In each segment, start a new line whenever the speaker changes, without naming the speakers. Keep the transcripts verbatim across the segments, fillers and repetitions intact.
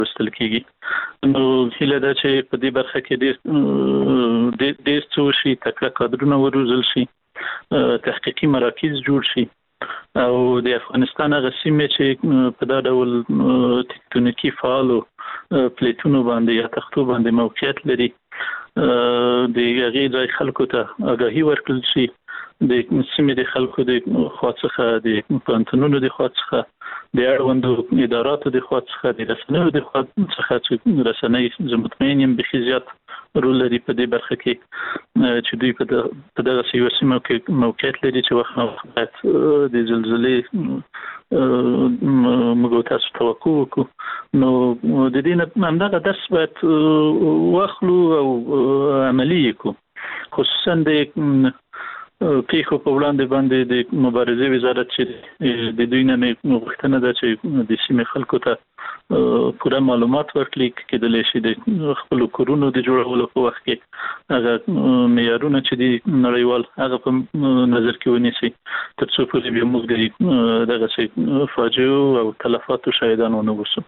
وستل کیږي نو هله دا چې په دې برخه کې ډېر ډېر څه شي تکړه کادرونه وروزل شي تحقیقي مراکز جوړ شي او د افغانستان هغه سیمه چې په دا ډول تکتونیکی فعالو پلیټونو باندې یا تختو باندې موقعیت لري د هغه ځای خلکو ته آگاهي ورکړل شي د سیمې د خلکو د خاصه د پانتونونو د خاصه د اړوندو اداراتو د خاصه د رسنیو د خاصه چې رسنۍ زموږ یم به زیات رول لري په دې برخه کې چې دوی په دغه سیمه کې موقعیت لري چې وخت د زلزلې موږ تاسو توقع وکړو نو د دې نه همدغه درس باید واخلو او عملي کړو خصوصا د پیښو په وړاندې باندې د مبارزې وزارت چې د دوی نه غوښتنه ده چې د سیمې خلکو ته پوره معلومات ورکړي کېدلی شي د خپل کورونو د جوړولو په وخت کې هغه معیارونه چې د نړیوال هغه په نظر کې ونیسي تر څو پورې به موږ دغه شي فاجعه او تلفات شاهدان ونه وسو.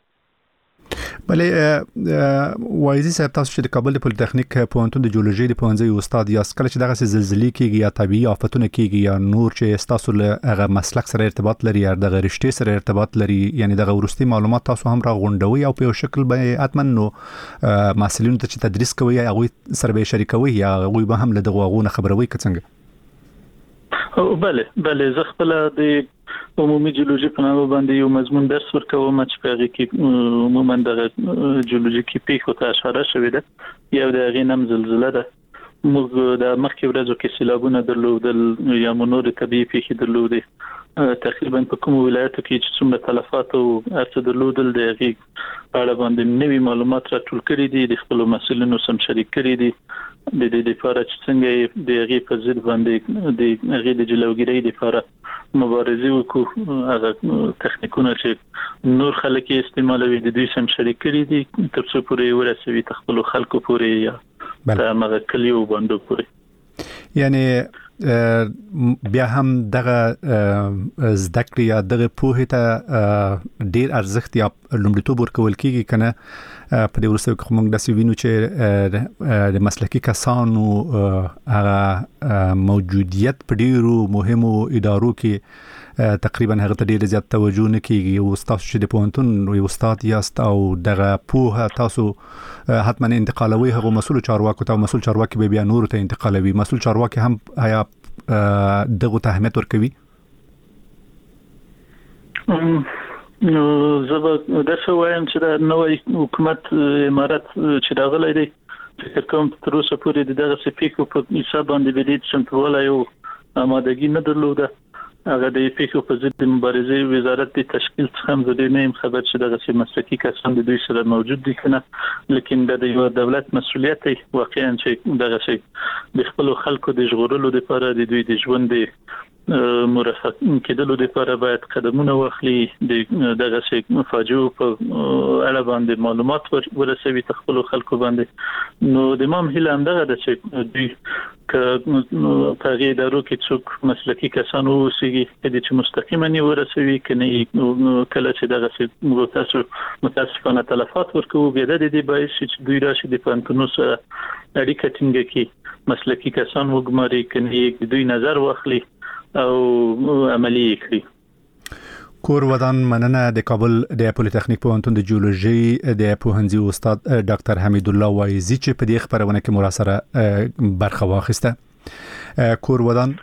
بلې وایزي صاحب تاسو چې د کابل د پولیټیکنیک پوهنتون د جیولوژي د پوهنځي استاد یاست کله چې دغه زلزلې کېږي یا طبيعي آفتونه کېږي یا نور چې تاسو له هغه مسلک سره ارتباط لري یا دغه رشتې سره ارتباط لري یعنی دغه ورستي معلومات تاسو هم را غونډوي او په یو شکل به اتمن نو مسلمانانو ته چې تدریس کوي هغه سره به شریکوي یا هغه به هم له دغه غوونه خبروي کڅنګ.
او بله بله زه خپل د عمومي جیولوژي په نامه باندې یو مضمون درس ورکوم چې په هغه کې عموما د جیولوژیکي پیښو ته اشاره شوې ده یو د هغې نوم زلزله ده موږ د مخکې ورځو کې سیلابونه درلودل یا نور طبیعي پیښې درلودې تقریبا په کوم ولایتو کې چې څومره تلفات او ارڅ درلودل د هغې په اړه باندې نوي معلومات راټول کړي دي د خپل مسؤلینو سم شریک کړي دي د دې لپاره چې څنګه د هغې په ضد باندې د هغې د جلوګیرۍ لپاره مبارزه وکړو هغه تخنیکونه چې نور خلک استعمالوي د دوی سم شریک کړي دي تر څو پورې ورسوي خپل خلکو پورې یا د مغه کلیو باندې پورې
یعنی بیا هم دغه زده کړې یا دغه پوهه ته ډیر ارزښت یا لومړیتوب ورکول کیږي کنه په دې ورسره کوم موږ د وینو چې د مسلکي کسانو هغه موجودیت په ډیرو مهمو ادارو کې تقریبا هغه ته ډیر زیات توجه نه کیږي او تاسو چې د پوهنتون یو استاد یاست او دغه پوهه تاسو حتما انتقالوي هغه مسؤل چارواکو ته مسؤل چارواکي به بیا نور ته انتقالوي مسؤل چارواکي هم آیا دغه ته اهمیت ورکوي؟
نو زه د څه وایم چې د نوې حکومت امارات چې راغلی دی فکر کوم تر اوسه پورې دغه سپیکو په حساب باندې به دې څنګه یو آمادګي نه درلوده هغه د پیښو په ضد د مبارزې وزارت د تشکیل څخه هم زه نه خبر چې دغه مسلکي کسان د دوی سره موجود دي کنه لیکن د یو دولت مسؤلیت دی واقعا چې دغه شی د خپل خلکو د ژغورلو لپاره د دوی د ژوند مرافق کېدلو لپاره باید قدمونه واخلي دغه شی فاجعه په اړه باندې معلومات ورسوي خپل خلکو باندې نو د مام هله هم دغه د چې دوی ک تغیر درو کې څوک مسلکي کسان اوسېږي کله چې مستقیما نه ورسوي کنه کله چې دغه څه تاسو متاسفانه تلفات ورکوي بیا د دې باعث چې دوی راشي د پانتونو سره اړیکه ټینګه کړي مسلکي کسان وګماري کنه دوی نظر واخلي او عملی کړي.
کور ودان مننه د کابل د پولیټیکنیک پوهنتون د جیولوژي د پوهنځي استاد ډاکټر حمید الله وایزي چې په دې خبرونه کې مراسله برخه واخیسته. کور ودان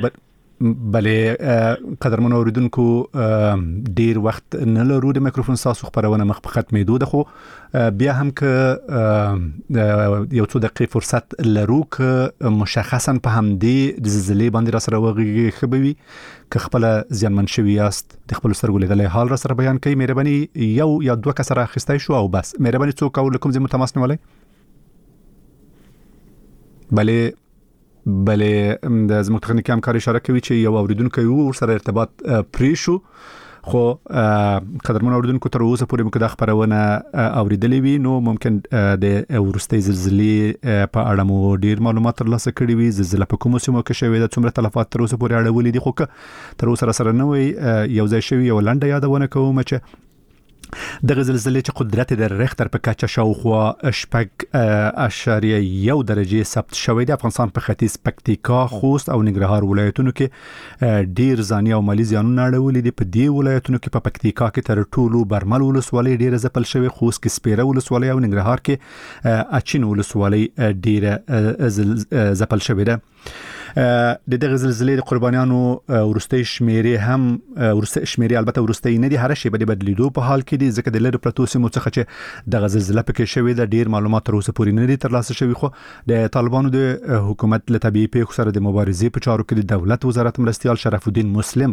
بلې قدرمن اوریدونکو ډیر وخت نه لرو د میکروفون تاسو خبرونه مخ په ختمېدو ده خو بیا هم که یو څو دقیقې فرصت لرو که مشخصا په همدې د زلزلې باندې را سره وغږیږي ښه به وي که خپله زیانمن شوي یاست د خپلو سترګو لیدلی حال را سره بیان کوي مهرباني یو یا دوه کسه را اخیستی شو او بس مهرباني څوک او له کوم ځای مو تماس نیولی بلې بلې د زموږ تخنیکي همکار اشاره کوي چې یو اوریدونکی و ورسره ارتباط پرې شو خو قدرمن اوریدونکو تر اوسه پورې موږ دا خبرونه اوریدلې وي نو ممکن د وروستۍ زلزلې په اړه مو ډیر معلومات ترلاسه کړي وي زلزله په کومو سیمو کې شوې ده څومره تلفات تر اوسه پورې اړولي دي خو که تر اوسه سره نه وي یو ځای شوي یو لنډه یادونه کوم چې د زلزلې چې قدرت د ریختر په کچه شاوخوا شپږ اشاریه یو درجه ثبت شوی د افغانستان په ختیځ پکتیکا، خوست او ننګرهار ولایتونو کې ډیر ځاني او مالی زیانونه اړولې دي. په دې ولایتونو کې په پکتیکا کې تر ټولو برمل ولسوالۍ ډیر ځپل شوی، خوست کې سپیره ولسوالۍ او ننګرهار کې اچین ولسوالۍ ډیر ځپل شوی ده. د دغه زلزلې د قربانیانو ورستي شمیرې هم ورستي شمیرې البته ورستي نه دي، هر شی به بدلیدو په حال کې دي، ځکه د لری پروتو سیمو څخه چې دغه زلزلې پکې شوې ده ډیر معلومات تر اوسه پورې نه دي ترلاسه شوي. خو د طالبانو د حکومت له طبيعي پیښو سره د مبارزې په چارو کې د دولت وزارت مرستيال شرف الدین مسلم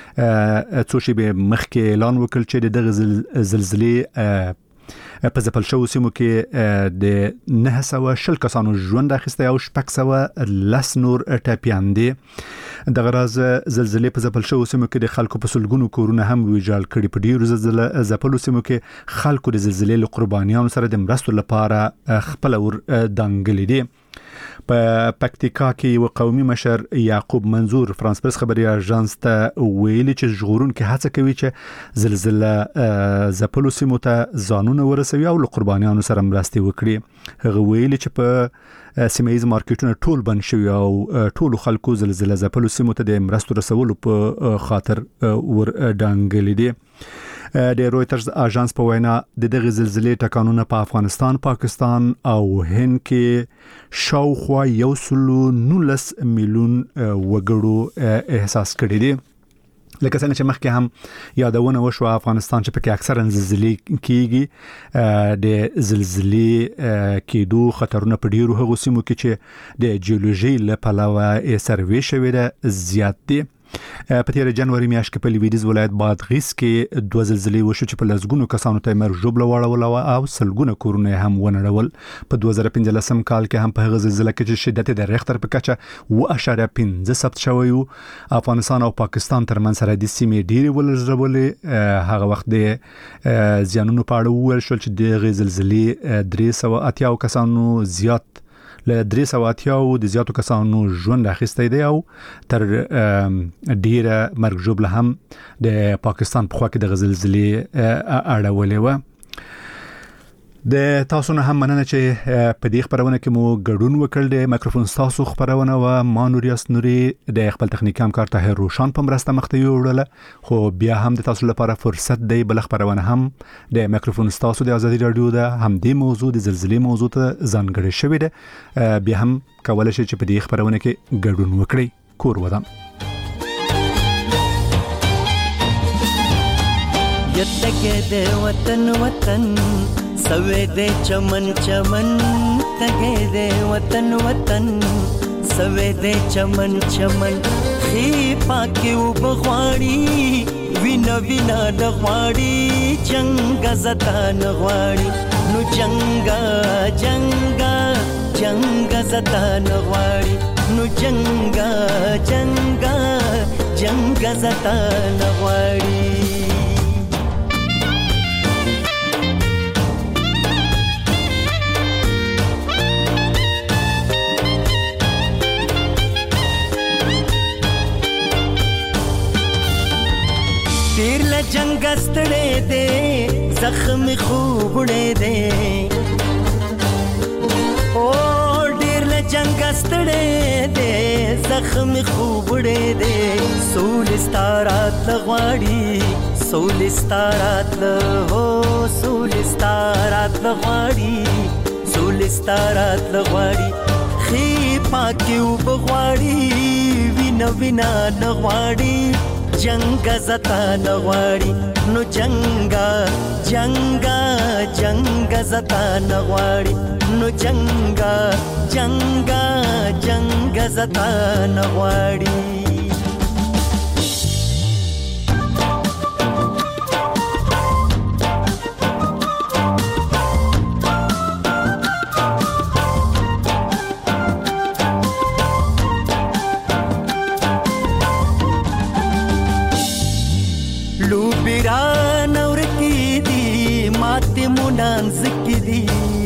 څو شی به مخکې اعلان وکړ چې دغه زلزلې په ځپل شوو سیمو کې د نه سوه شل کسانو ژوند اخیسته او شپږ سوه لس نور ټپیان دي. دغه راز زلزلې په ځپل شوو سیمو کې د خلکو په سلګونو کورونه هم ویجاړ کړي. په ډیرو زلزلې ځپلو سیمو کې خلکو د زلزلې له قربانیانو سره د مرستو لپاره خپل ور دانګلې دي. په پکتیکا کې یو قومي مشر یعقوب منظور فرانس پرس خبري اژانس ته ویلي چې ژغورون کې هڅه کوي چې زلزلې ځپلو سیمو ته ځانونه ورسوي او له قربانیانو سره مرستې وکړي. هغه ویلي چې په سیمایي مارکیټونه ټول بند شوي او ټول خلکو زلزلې ځپلو سیمو ته د مرستو رسولو په خاطر ور دانګلې دي. د رويټرز اژانس په وینا د دغه زلزلې ټکانونه په افغانستان، پاکستان او هند کې شاوخوا یو سلو نولس میلیون وګړو احساس کړي دي. لکه څنګه چې مخکې هم یادونه وشو، افغانستان چې پکې اکثرا زلزلې کیږي د زلزلې کېدو خطرونه په ډیرو هغو سیمو کې چې د جیولوژي له پلوه سروې شوی ده زیات دي. په تیر جنوري میاشت کې په لویدیز ولایت بادغیس کې دوه زلزلې وشو چې په لزګونو کسانو ته مرګ ژوبله واړول او سلګونه کورونه هم ونړول. په دوه زره پنځلسم کال کې هم په هغه زلزلې کې چې شدت د ریختر په کچه اوه اعشاریه پنځه ثبت شوی و. افغانستان او پاکستان ترمنځ سرحدي سیمې ډېرې ولړزولې. هغه وخت د زیانونو په اړه وویل شول چې د زلزلې درې سوه اتیا کسانو زیات له درې سوه اتیا د زیاتو کسانو ژوند اخیستی دی او تر ډیره مرګ ژوبله هم د پاکستان په خوا کې د زلزلې اړولې و. د تاسو نه هم مننه چې په دې خبرونه کې مو ګډون وکړل. د مایکروفون تاسو خبرونه و ما نوریاس نوري د خپل تخنیکی همکار طاهر روشان په مرسته مخته وړل. خو بیا هم د تاسو لپاره فرصت دی بل خبرونه هم د مایکروفون تاسو د ازادي رادیو ده هم د موضوع د زلزلې موضوع ته ځانګړی شوی دی. بیا هم کولای شئ چې په دې خبرونه کې ګډون وکړئ. کور ودان
یتګه د وطن وطن سوي دے چمن چمن تگے دے وطن وطن سوي دے چمن چمن خي پاکي وبغواړي وینا وینا نغواړي جنگ زتا نغواړي نو جنگا جنگا جنگ زتا نغواړي نو جنگا جنگا جنگ زتا نغواړي. تیر ل جنگ استړې دې زخم خوبړې دې او ډیر ل جنگ استړې دې زخم خوبړې دې سول ستارات لغواړي سول ستارات له هو سول ستارات لغواړي سول ستارات لغواړي خي پاکي وبغواړي وینا وینا نغواړي جنگ زتا نغواړي نو جنگا جنگا جنگ زتا نغواړي نو جنگا جنگا جنگ زتا نغواړي. لوبیران ورکی دی ماتی مونان زکی دی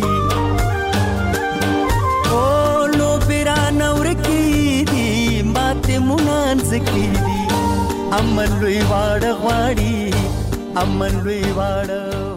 او لوبیران ورکی دی ماتی مونان زکی دی امن لوی واړ غواړي امن لوی واړه